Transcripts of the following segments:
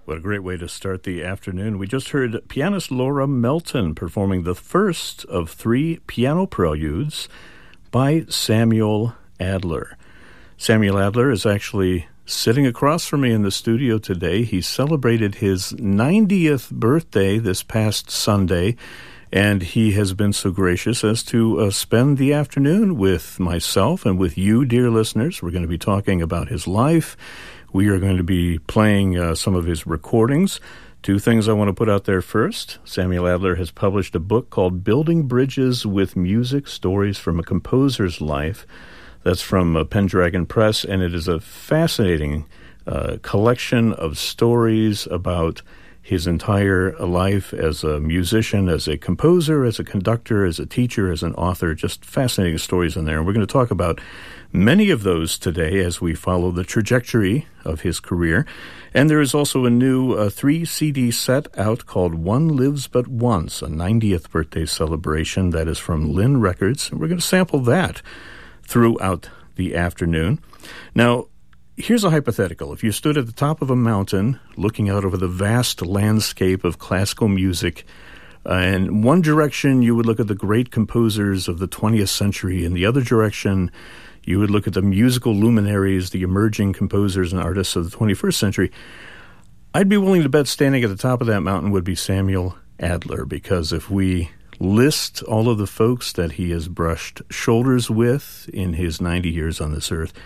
What a great way to start the afternoon. We just heard pianist Laura Melton performing the first of 3 piano preludes by Samuel Adler. Samuel Adler is actually sitting across from me in the studio today. He celebrated his 90th birthday this past Sunday, and he has been so gracious as to spend the afternoon with myself and with you, dear listeners. We're going to be talking about his life. We are going to be playing some of his recordings. 2 things I want to put out there first. Samuel Adler has published a book called Building Bridges with Music, Stories from a Composer's Life. That's from Pendragon Press, and it is a fascinating collection of stories about his entire life as a musician, as a composer, as a conductor, as a teacher, as an author. Just fascinating stories in there. And we're going to talk about many of those today as we follow the trajectory of his career. And there is also a new 3-CD set out called One Lives But Once, a 90th birthday celebration that is from Lynn Records. And we're going to sample that throughout the afternoon. Now, here's a hypothetical. If you stood at the top of a mountain looking out over the vast landscape of classical music, in one direction you would look at the great composers of the 20th century, in the other direction you would look at the musical luminaries, the emerging composers and artists of the 21st century, I'd be willing to bet standing at the top of that mountain would be Samuel Adler, because if we list all of the folks that he has brushed shoulders with in his 90 years on this earth,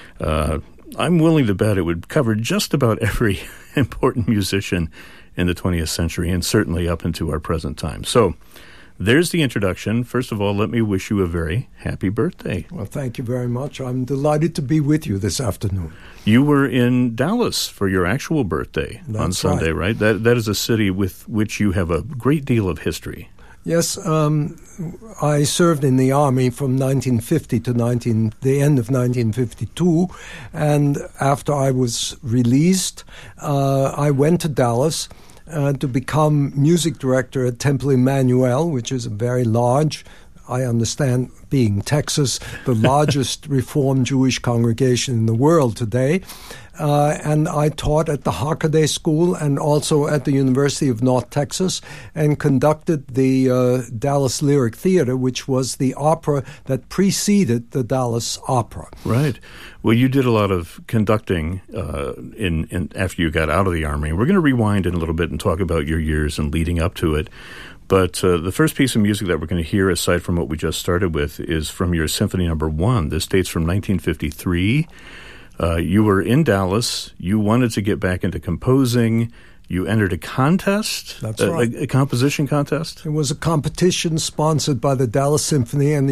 I'm willing to bet it would cover just about every important musician in the 20th century, and certainly up into our present time. So there's the introduction. First of all, let me wish you a very happy birthday. Well, thank you very much. I'm delighted to be with you this afternoon. You were in Dallas for your actual birthday on Sunday, right? That is a city with which you have a great deal of history. Yes, I served in the Army from 1950 to the end of 1952, and after I was released, I went to Dallas to become music director at Temple Emmanuel, which is a very large, I understand, being Texas, the largest Reformed Jewish congregation in the world today. And I taught at the Hockaday School and also at the University of North Texas, and conducted the Dallas Lyric Theater, which was the opera that preceded the Dallas Opera. Right. Well, you did a lot of conducting in after you got out of the Army. We're going to rewind in a little bit and talk about your years and leading up to it. But the first piece of music that we're going to hear, aside from what we just started with, is from your Symphony No. 1. This dates from 1953. You were in Dallas. You wanted to get back into composing. You entered a contest. That's right. A composition contest? It was a competition sponsored by the Dallas Symphony and the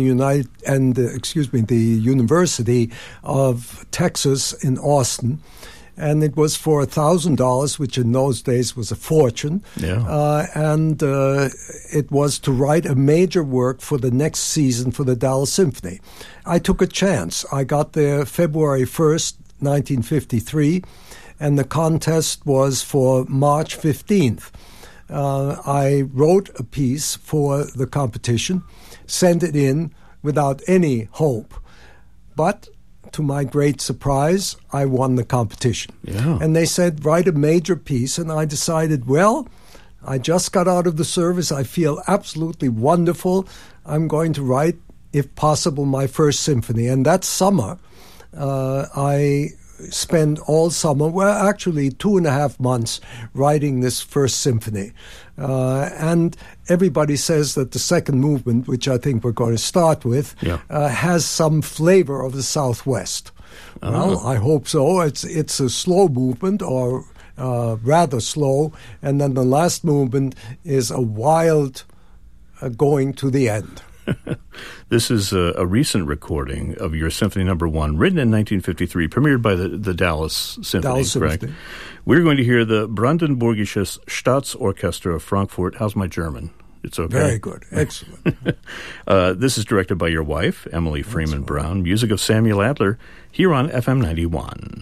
University of Texas in Austin. And it was for $1,000, which in those days was a fortune. Yeah. And it was to write a major work for the next season for the Dallas Symphony. I took a chance. I got there February 1st, 1953, and the contest was for March 15th. I wrote a piece for the competition, sent it in without any hope. But to my great surprise, I won the competition. Yeah. And they said, write a major piece. And I decided, well, I just got out of the service. I feel absolutely wonderful. I'm going to write, if possible, my first symphony. And that summer, I spent all summer, well, actually 2.5 months, writing this first symphony. And everybody says that the second movement, which I think we're going to start with, has some flavor of the Southwest. Well, I hope so. It's a slow movement, or rather slow, and then the last movement is a wild going to the end. This is a recent recording of your Symphony No. 1, written in 1953, premiered by the Dallas Symphony, correct? Symphony. We're going to hear the Brandenburgisches Staatsorchester of Frankfurt. How's my German? It's okay? Very good. Excellent. This is directed by your wife, Emily Freeman Brown. Music of Samuel Adler, here on FM 91.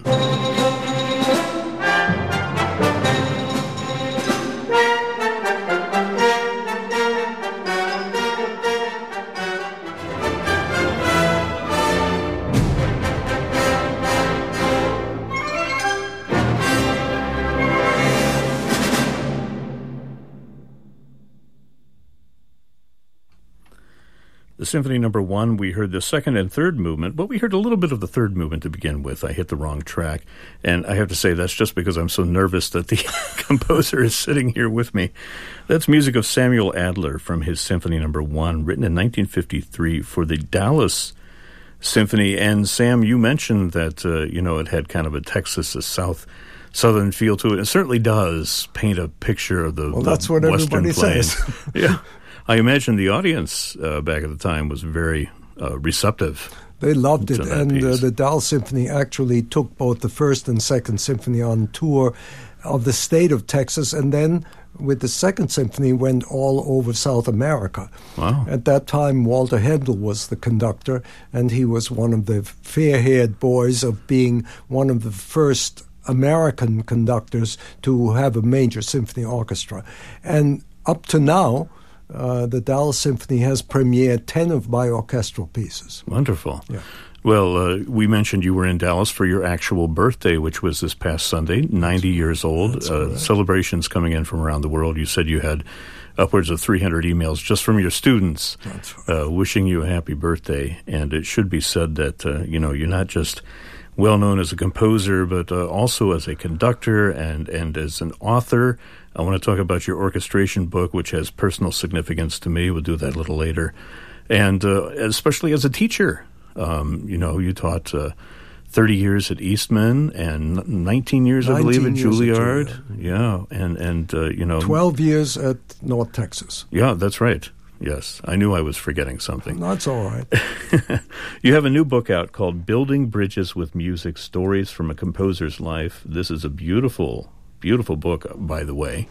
the Symphony Number 1. We heard the second and third movement, but we heard a little bit of the third movement to begin with. I hit the wrong track, and I have to say that's just because I'm so nervous that the composer is sitting here with me. That's music of Samuel Adler from his Symphony Number 1, written in 1953 for the Dallas Symphony. And Sam, you mentioned that, it had kind of a Texas, southern feel to it. It certainly does paint a picture of the that's what Western everybody Plains. says. Yeah. I imagine the audience back at the time was very receptive. They loved it, that and piece. the Dallas Symphony actually took both the first and second symphony on tour of the state of Texas, and then with the second symphony went all over South America. Wow. At that time, Walter Handel was the conductor, and he was one of the fair-haired boys of being one of the first American conductors to have a major symphony orchestra. And up to now, the Dallas Symphony has premiered 10 of my orchestral pieces. Wonderful. Yeah. Well, we mentioned you were in Dallas for your actual birthday, which was this past Sunday, 90 years old. Right. Celebrations coming in from around the world. You said you had upwards of 300 emails just from your students wishing you a happy birthday. And it should be said that, you're not just well known as a composer, but also as a conductor and as an author. I want to talk about your orchestration book, which has personal significance to me. We'll do that a little later. And especially as a teacher. You taught 30 years at Eastman and 19 years, I believe, at Juilliard. Yeah, and 12 years at North Texas. Yeah, that's right. Yes, I knew I was forgetting something. That's all right. You have a new book out called Building Bridges with Music, Stories from a Composer's Life. This is a beautiful, beautiful book, by the way,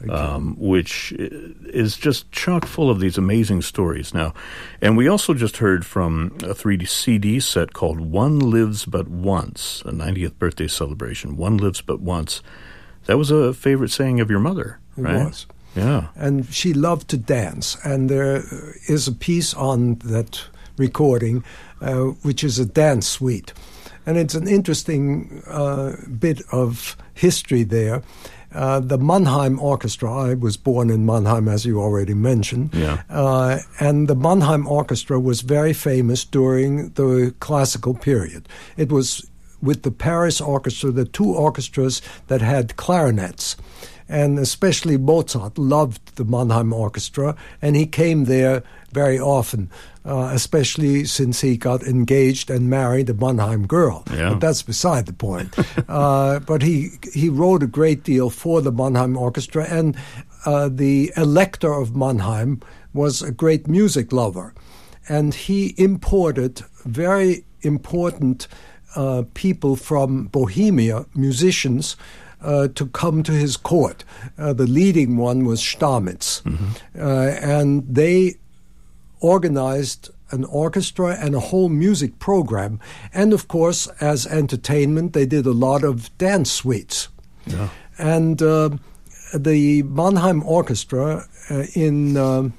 which is just chock full of these amazing stories now. And we also just heard from a 3D CD set called One Lives But Once, a 90th birthday celebration. One Lives But Once. That was a favorite saying of your mother, right? It was. Yeah. And she loved to dance. And there is a piece on that recording which is a dance suite. And it's an interesting bit of history there. The Mannheim Orchestra, I was born in Mannheim, as you already mentioned, and the Mannheim Orchestra was very famous during the classical period. It was with the Paris Orchestra, the two orchestras that had clarinets. And especially Mozart loved the Mannheim Orchestra, and he came there very often, especially since he got engaged and married a Mannheim girl. Yeah. But that's beside the point. But he wrote a great deal for the Mannheim Orchestra, and the Elector of Mannheim was a great music lover. And he imported very important people from Bohemia, musicians, to come to his court. The leading one was Stamitz. And they organized an orchestra and a whole music program. And, of course, as entertainment, they did a lot of dance suites. Yeah. And the Mannheim Orchestra in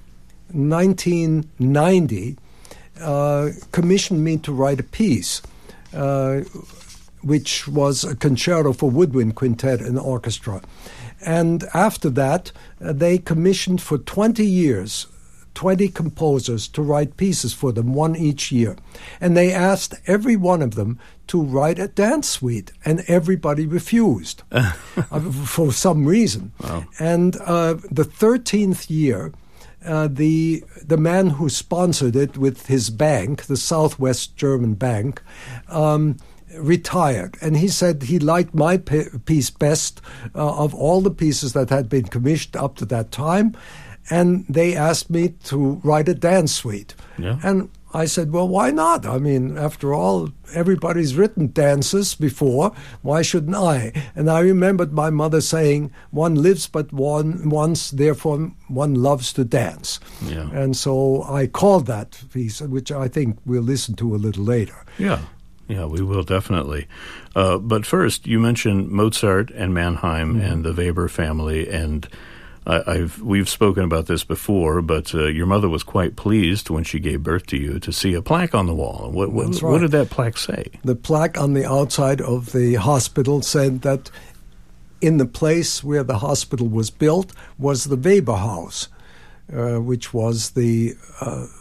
1990 commissioned me to write a piece which was a concerto for woodwind quintet and orchestra. And after that, they commissioned for 20 years 20 composers to write pieces for them, one each year. And they asked every one of them to write a dance suite, and everybody refused for some reason. Wow. And the 13th year, the man who sponsored it with his bank, the Southwest German Bank, retired, and he said he liked my piece best of all the pieces that had been commissioned up to that time, and they asked me to write a dance suite. Yeah. And I said, well, why not? I mean, after all, everybody's written dances before. Why shouldn't I? And I remembered my mother saying, one lives but once, therefore one loves to dance. Yeah. And so I called that piece, which I think we'll listen to a little later. Yeah. Yeah, we will definitely. But first, you mentioned Mozart and Mannheim and the Weber family, and we've spoken about this before, but your mother was quite pleased when she gave birth to you to see a plaque on the wall. What did that plaque say? The plaque on the outside of the hospital said that in the place where the hospital was built was the Weber house, which was the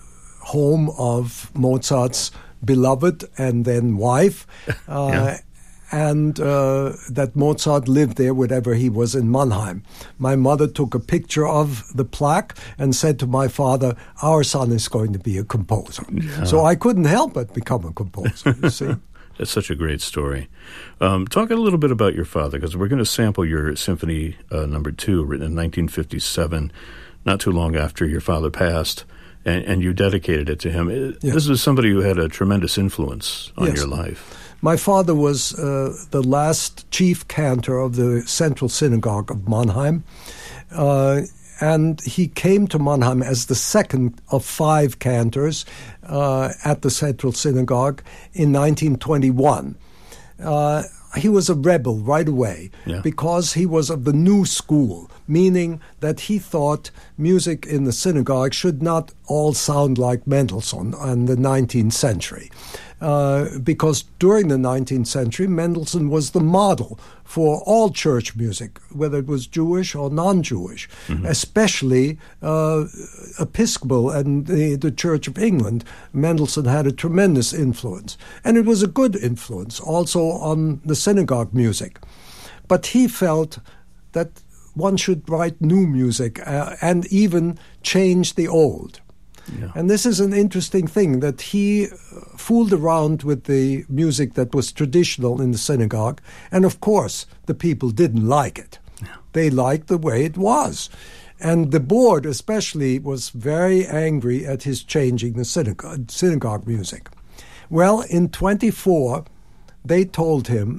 home of Mozart's beloved and then wife, and that Mozart lived there whenever he was in Mannheim. My mother took a picture of the plaque and said to my father, "Our son is going to be a composer." Yeah. So I couldn't help but become a composer, you see. That's such a great story. Talk a little bit about your father, because we're going to sample your Symphony Number 2, written in 1957, not too long after your father passed, and you dedicated it to him. Yes. This is somebody who had a tremendous influence on your life. My father was the last chief cantor of the Central Synagogue of Mannheim, and he came to Mannheim as the second of 5 cantors at the Central Synagogue in 1921. He was a rebel right away because he was of the new school, meaning that he thought music in the synagogue should not all sound like Mendelssohn in the 19th century. Because during the 19th century, Mendelssohn was the model for all church music, whether it was Jewish or non-Jewish, especially Episcopal and the Church of England. Mendelssohn had a tremendous influence, and it was a good influence also on the synagogue music. But he felt that one should write new music and even change the old. Yeah. And this is an interesting thing, that he fooled around with the music that was traditional in the synagogue. And of course, the people didn't like it. Yeah. They liked the way it was. And the board especially was very angry at his changing the synagogue music. Well, in 1924, they told him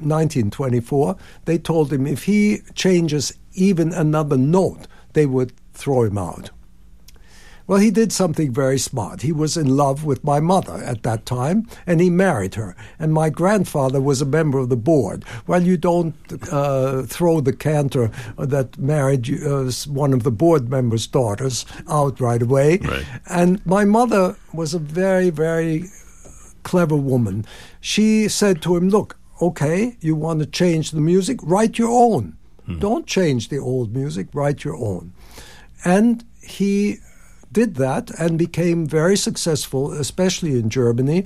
if he changes even another note, they would throw him out. Well, he did something very smart. He was in love with my mother at that time, and he married her. And my grandfather was a member of the board. Well, you don't throw the cantor that married one of the board members' daughters out right away. Right. And my mother was a very, very clever woman. She said to him, "Look, okay, you want to change the music? Write your own. Don't change the old music, write your own." And he did that and became very successful, especially in Germany,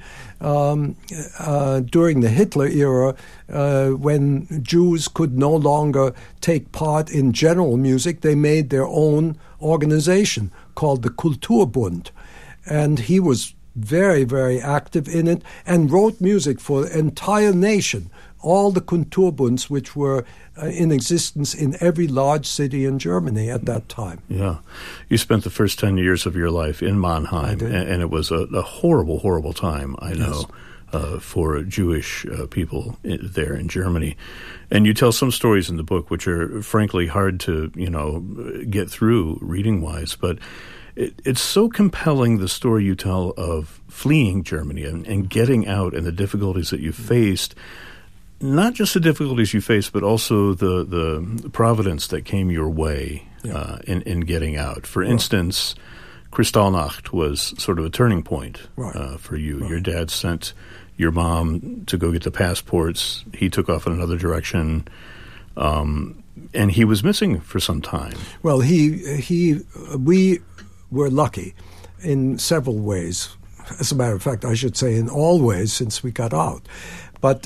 during the Hitler era, when Jews could no longer take part in general music. They made their own organization called the Kulturbund, and he was very, very active in it and wrote music for the entire nation, all the Kulturbunds which were in existence in every large city in Germany at that time. Yeah. You spent the first 10 years of your life in Mannheim, and it was a horrible, horrible time, I know, for Jewish people there in Germany. And you tell some stories in the book which are frankly hard to, get through reading-wise, but it's so compelling, the story you tell of fleeing Germany and getting out and the difficulties that you faced. Not just the difficulties you faced, but also the providence that came your way in getting out. For instance, Kristallnacht was sort of a turning point for you. Right. Your dad sent your mom to go get the passports. He took off in another direction, and he was missing for some time. Well, we were lucky in several ways. As a matter of fact, I should say in all ways, since we got out. But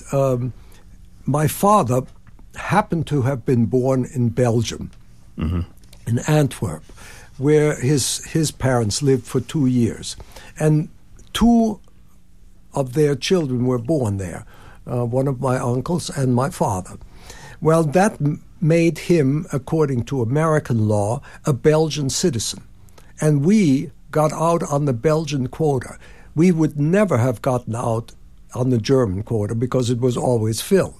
my father happened to have been born in Belgium, in Antwerp, where his parents lived for 2 years. And 2 of their children were born there, one of my uncles and my father. Well, that made him, according to American law, a Belgian citizen. And we got out on the Belgian quota. We would never have gotten out on the German quota because it was always filled.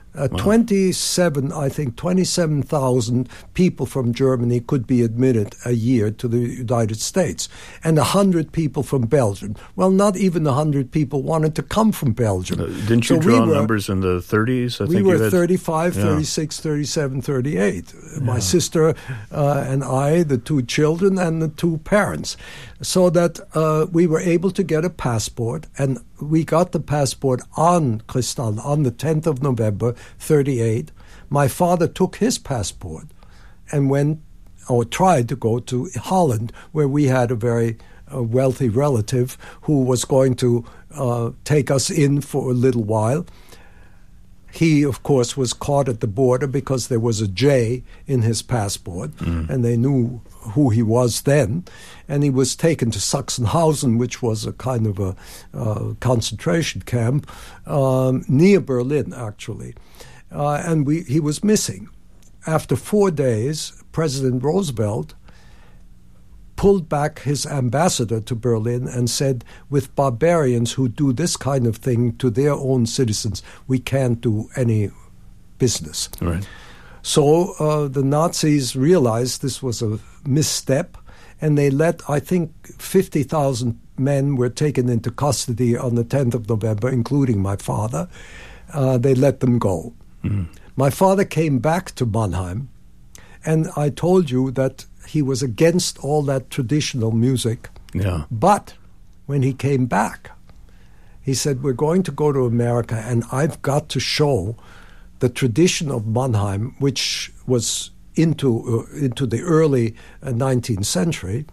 27,000 people from Germany could be admitted a year to the United States, and 100 people from Belgium. Well, not even 100 people wanted to come from Belgium. Didn't you draw numbers in the 30s? We were 35, 36, 37, 38. My sister and I, the 2 children, and the 2 parents. So that we were able to get a passport, and we got the passport on Kristall on the 10th of November, 1938. My father took his passport and went, or tried to go to Holland, where we had a very a wealthy relative who was going to take us in for a little while. He, of course, was caught at the border because there was a J in his passport, and they knew who he was then. And he was taken to Sachsenhausen, which was a kind of a concentration camp near Berlin, actually. And he was missing. After 4 days, President Roosevelt pulled back his ambassador to Berlin and said, with barbarians who do this kind of thing to their own citizens, we can't do any business. Right. So the Nazis realized this was a misstep, and they let, I think, 50,000 men were taken into custody on the 10th of November, including my father. They let them go. My father came back to Mannheim, and I told you that he was against all that traditional music. Yeah. But when he came back, he said, we're going to go to America, and I've got to show the tradition of Mannheim, which was into the early 19th century,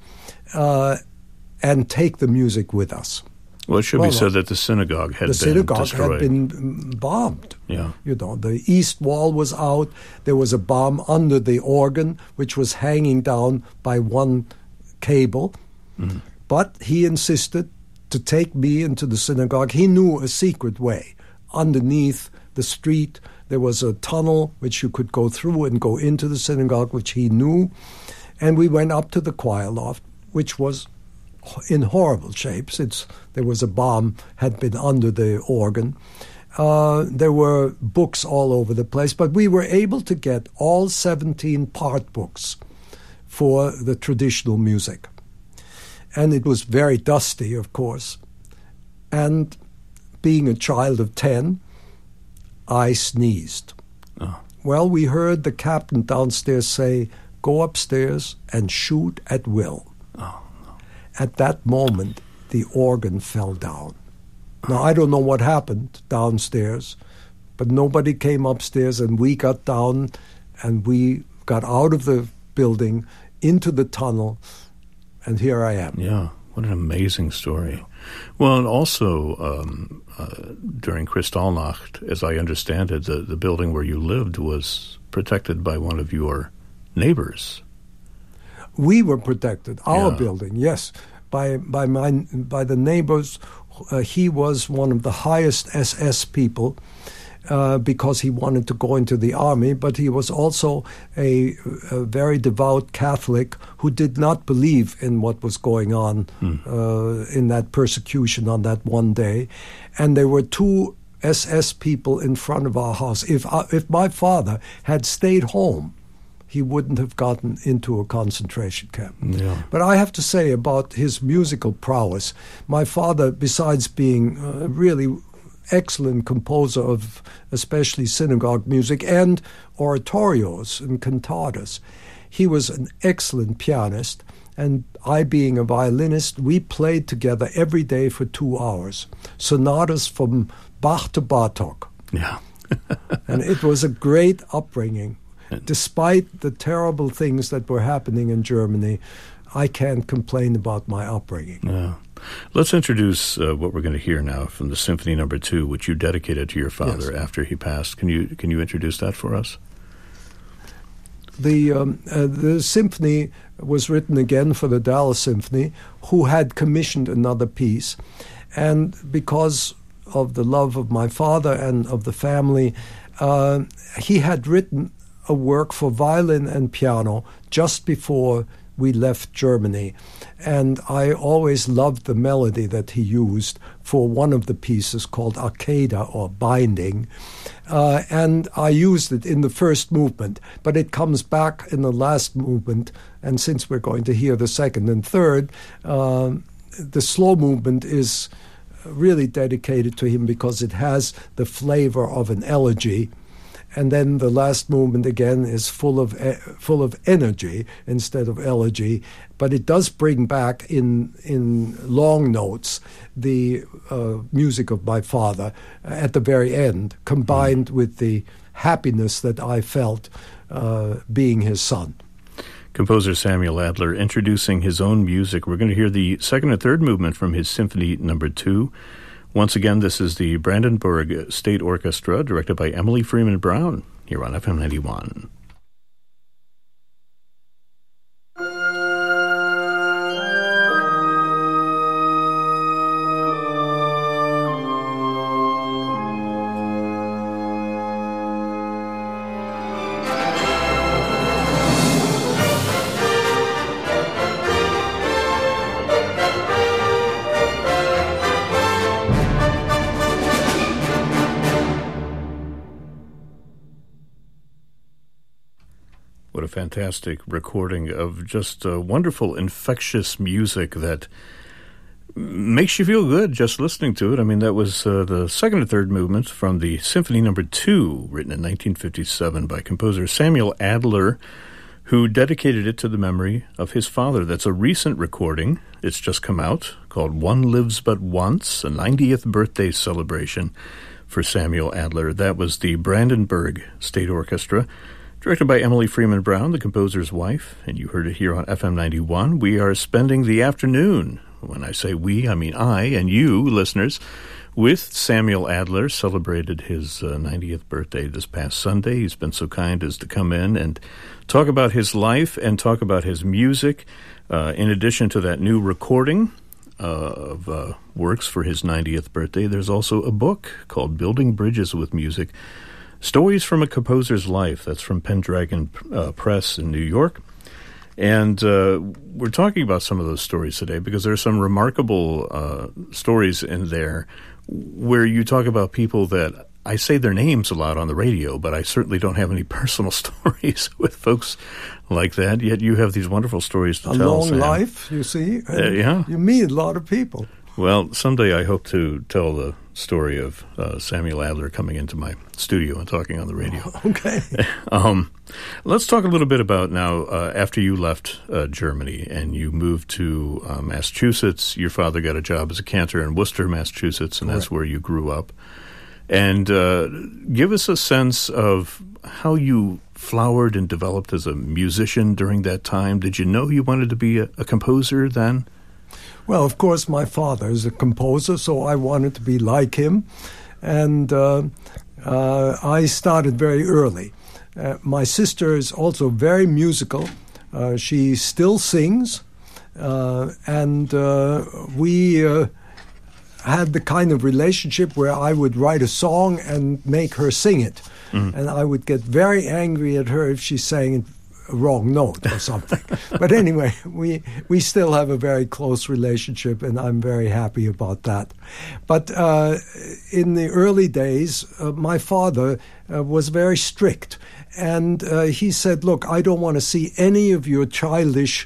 and take the music with us. Well, it should be said that the synagogue had been destroyed. The synagogue had been bombed. Yeah. You know, the east wall was out. There was a bomb under the organ, which was hanging down by one cable. But he insisted to take me into the synagogue. He knew a secret way. Underneath the street, there was a tunnel which you could go through and go into the synagogue, which he knew. And we went up to the choir loft, which was in horrible shapes. There was a bomb had been under the organ. There were books all over the place, but we were able to get all 17 part books for the traditional music. And it was very dusty, of course. And being a child of 10, I sneezed. Oh. Well, we heard the captain downstairs say, go upstairs and shoot at will. Oh. At that moment, the organ fell down. Now, I don't know what happened downstairs, but nobody came upstairs, and we got down, and we got out of the building into the tunnel, and here I am. Yeah, what an amazing story. Well, and also during Kristallnacht, as I understand it, the building where you lived was protected by one of your neighbors. We were protected, our building, yes, by the neighbors. He was one of the highest SS people because he wanted to go into the army, but he was also a very devout Catholic who did not believe in what was going on in that persecution on that one day. And there were 2 SS people in front of our house. If my father had stayed home, he wouldn't have gotten into a concentration camp. Yeah. But I have to say about his musical prowess, my father, besides being a really excellent composer of especially synagogue music and oratorios and cantatas, he was an excellent pianist. And I, being a violinist, we played together every day for 2 hours, sonatas from Bach to Bartók. Yeah. And it was a great upbringing. Despite the terrible things that were happening in Germany, I can't complain about my upbringing. Yeah. Let's introduce what we're going to hear now from the Symphony No. 2, which you dedicated to your father after he passed. Can you introduce that for us? The symphony was written again for the Dallas Symphony, who had commissioned another piece. And because of the love of my father and of the family, he had written a work for violin and piano just before we left Germany. And I always loved the melody that he used for one of the pieces called Arcada, or Binding. And I used it in the first movement, but it comes back in the last movement. And since we're going to hear the second and third, the slow movement is really dedicated to him because it has the flavor of an elegy. And then the last movement again is full of energy instead of elegy, but it does bring back in long notes the music of my father at the very end, combined with the happiness that I felt being his son. Composer Samuel Adler introducing his own music. We're going to hear the second and third movement from his Symphony No. 2. Once again, this is the Brandenburg State Orchestra, directed by Emily Freeman Brown, here on FM 91. What a fantastic recording of just wonderful, infectious music that makes you feel good just listening to it. I mean, that was the second and third movements from the Symphony No. 2, written in 1957 by composer Samuel Adler, who dedicated it to the memory of his father. That's a recent recording. It's just come out, called One Lives But Once, a 90th birthday celebration for Samuel Adler. That was the Brandenburg State Orchestra, directed by Emily Freeman Brown, the composer's wife, and you heard it here on FM 91. We are spending the afternoon, when I say we, I mean I and you, listeners, with Samuel Adler. Celebrated his 90th birthday this past Sunday. He's been so kind as to come in and talk about his life and talk about his music. In addition to that new recording of works for his 90th birthday, there's also a book called Building Bridges with Music, Stories from a Composer's Life. That's from Pendragon Press in New York. And we're talking about some of those stories today because there are some remarkable stories in there where you talk about people that I say their names a lot on the radio, but I certainly don't have any personal stories with folks like that. Yet you have these wonderful stories to tell. A long Sam. life, you see. Yeah. You meet a lot of people. Well, someday I hope to tell the story of Samuel Adler coming into my studio and talking on the radio. Okay. Let's talk a little bit about now, after you left Germany and you moved to Massachusetts. Your father got a job as a cantor in Worcester, Massachusetts, and that's where you grew up. And give us a sense of how you flowered and developed as a musician during that time. Did you know you wanted to be a composer then? Well, of course, my father is a composer, so I wanted to be like him. And I started very early. My sister is also very musical. She still sings. And we had the kind of relationship where I would write a song and make her sing it. Mm-hmm. And I would get very angry at her if she sang it a wrong note or something. But anyway, we still have a very close relationship, and I'm very happy about that. But in the early days, my father was very strict. And he said, look, I don't want to see any of your childish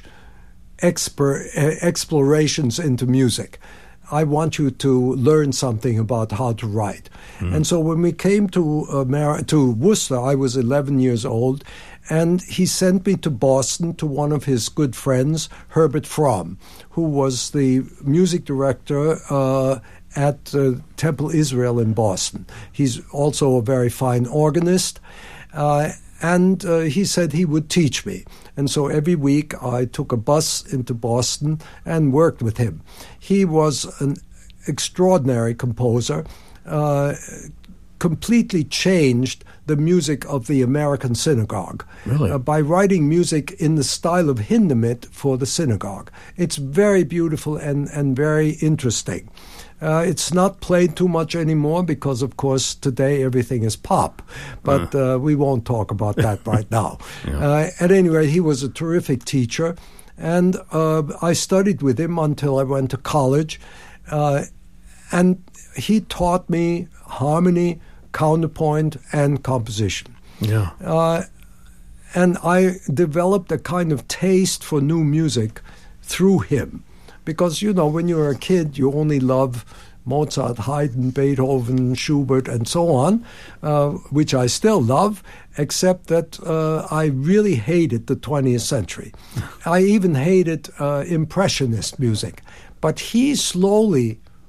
explorations into music. I want you to learn something about how to write. Mm-hmm. And so when we came to Worcester, I was 11 years old, and he sent me to Boston to one of his good friends, Herbert Fromm, who was the music director at Temple Israel in Boston. He's also a very fine organist. And he said he would teach me. And so every week I took a bus into Boston and worked with him. He was an extraordinary composer, completely changed the music of the American synagogue. Really? By writing music in the style of Hindemith for the synagogue. It's very beautiful and very interesting. It's not played too much anymore because, of course, today everything is pop. But we won't talk about that right now. Yeah. At any rate, he was a terrific teacher. And I studied with him until I went to college. And he taught me harmony, counterpoint, and composition. Yeah. And I developed a kind of taste for new music through him. Because, you know, when you're a kid, you only love Mozart, Haydn, Beethoven, Schubert, and so on, which I still love, except that I really hated the 20th century. I even hated Impressionist music. But he slowly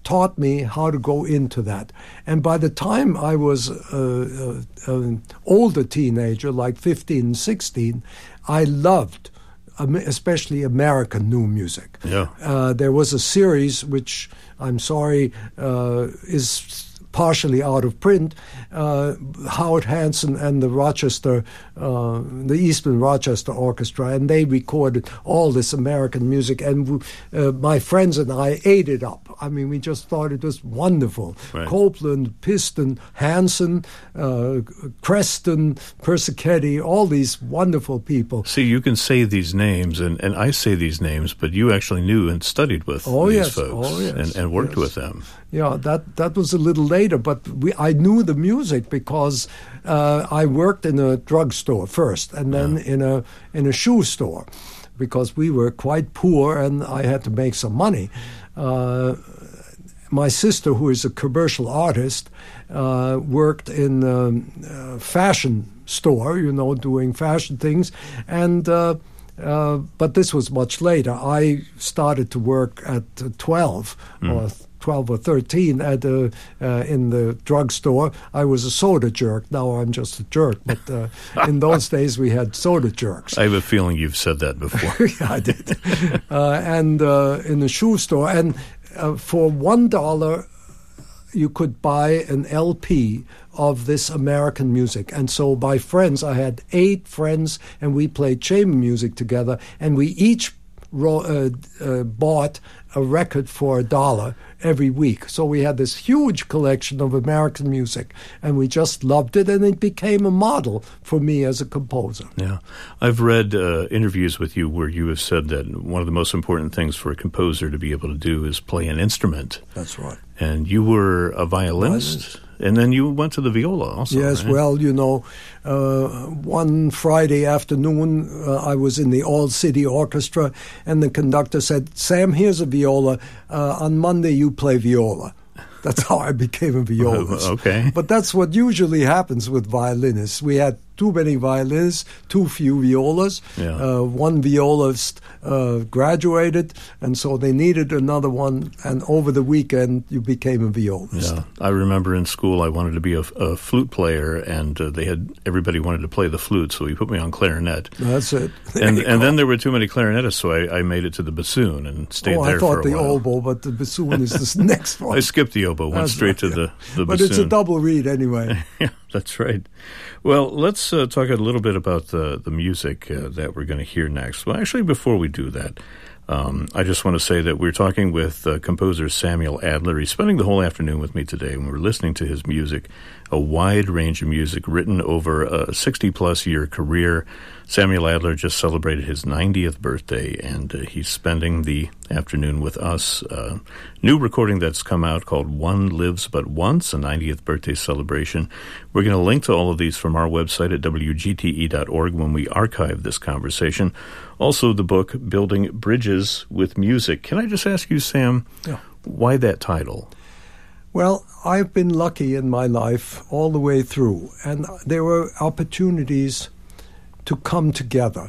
taught me how to go into that. And by the time I was an older teenager, like 15, 16, I loved especially American new music. Yeah. There was a series which, I'm sorry, is partially out of print, Howard Hanson and the Eastman Rochester Orchestra, and they recorded all this American music, and my friends and I ate it up. I mean, we just thought it was wonderful. Right. Copeland, Piston, Hanson, Creston, Persichetti, all these wonderful people. See, you can say these names, and I say these names, but you actually knew and studied with these folks and worked with them. Yeah, that was a little later, but I knew the music because I worked in a drugstore first, and then in a shoe store, because we were quite poor and I had to make some money. My sister, who is a commercial artist, worked in a fashion store, doing fashion things, and but this was much later. I started to work at 12 or 13 in the drugstore. I was a soda jerk. Now I'm just a jerk. But in those days, we had soda jerks. I have a feeling you've said that before. Yeah, I did. And in the shoe store. And for $1, you could buy an LP of this American music. And so by friends, I had 8 friends, and we played chamber music together. And we each bought a record for $1 every week. So we had this huge collection of American music, and we just loved it, and it became a model for me as a composer. Yeah. I've read interviews with you where you have said that one of the most important things for a composer to be able to do is play an instrument. That's right. And you were a violinist, and then you went to the viola also. Yes, right? well, one Friday afternoon, I was in the All-City Orchestra, and the conductor said, "Sam, here's a viola. On Monday, you play viola." That's how I became a violist. Okay. But that's what usually happens with violinists. We had too many violinists, too few violas. Yeah. One violist graduated, and so they needed another one. And over the weekend, you became a violist. Yeah, I remember in school I wanted to be a flute player, and everybody wanted to play the flute, so he put me on clarinet. That's it. And then there were too many clarinetists, so I made it to the bassoon and stayed there for a while. I thought the oboe, but the bassoon is the next one. I skipped the oboe, went straight to the bassoon. But it's a double reed anyway. Yeah, that's right. Well, let's talk a little bit about the music that we're going to hear next. Well, actually, before we do that, I just want to say that we're talking with composer Samuel Adler. He's spending the whole afternoon with me today, and we're listening to his music, a wide range of music written over a 60-plus year career. Samuel Adler just celebrated his 90th birthday, and he's spending the afternoon with us. New recording that's come out called One Lives But Once, a 90th birthday celebration. We're going to link to all of these from our website at wgte.org when we archive this conversation. Also, the book, Building Bridges with Music. Can I just ask you, Sam, why that title? Well, I've been lucky in my life all the way through, and there were opportunities to come together,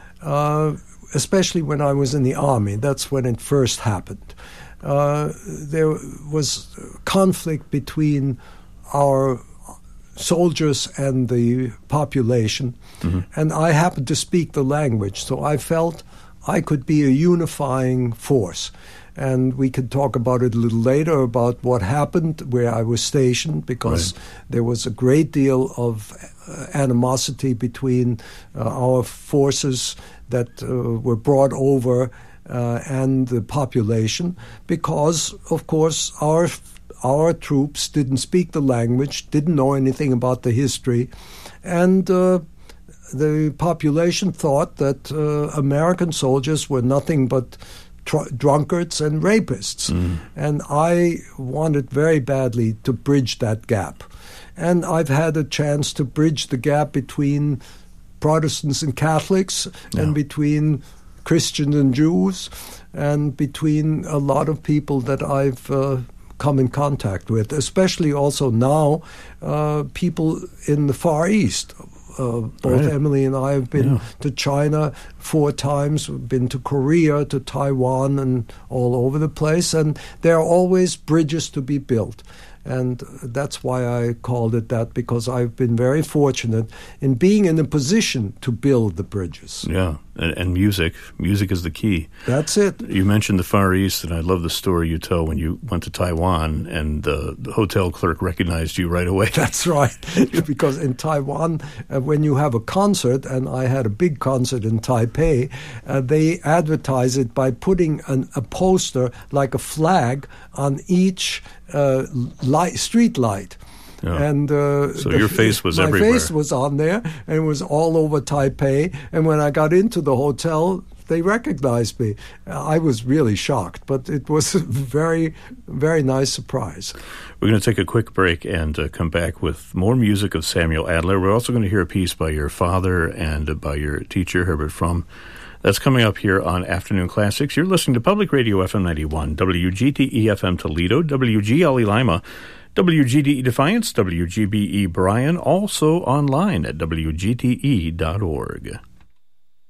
especially when I was in the Army. That's when it first happened. There was conflict between our soldiers and the population, and I happened to speak the language, so I felt I could be a unifying force. And we could talk about it a little later, about what happened where I was stationed, because there was a great deal of animosity between our forces that were brought over and the population, because, of course, our troops didn't speak the language, didn't know anything about the history, and the population thought that American soldiers were nothing but drunkards and rapists. And I wanted very badly to bridge that gap. And I've had a chance to bridge the gap between Protestants and Catholics, and between Christians and Jews, and between a lot of people that I've come in contact with, especially also now people in the Far East. Both Right. Emily and I have been to China 4 times. We've been to Korea, to Taiwan, and all over the place. And there are always bridges to be built. And that's why I called it that, because I've been very fortunate in being in a position to build the bridges. Yeah, and music. Music is the key. That's it. You mentioned the Far East, and I love the story you tell when you went to Taiwan, and the hotel clerk recognized you right away. That's right. Because in Taiwan, when you have a concert, and I had a big concert in Taipei, they advertise it by putting a poster like a flag on each street light. Yeah. And so your face was everywhere. My face was on there, and it was all over Taipei. And when I got into the hotel, they recognized me. I was really shocked, but it was a very, very nice surprise. We're going to take a quick break and come back with more music of Samuel Adler. We're also going to hear a piece by your father and by your teacher, Herbert Fromm. That's coming up here on Afternoon Classics. You're listening to Public Radio FM 91, WGTE FM Toledo, WGLE Lima, WGDE Defiance, WGBE Bryan, also online at WGTE.org.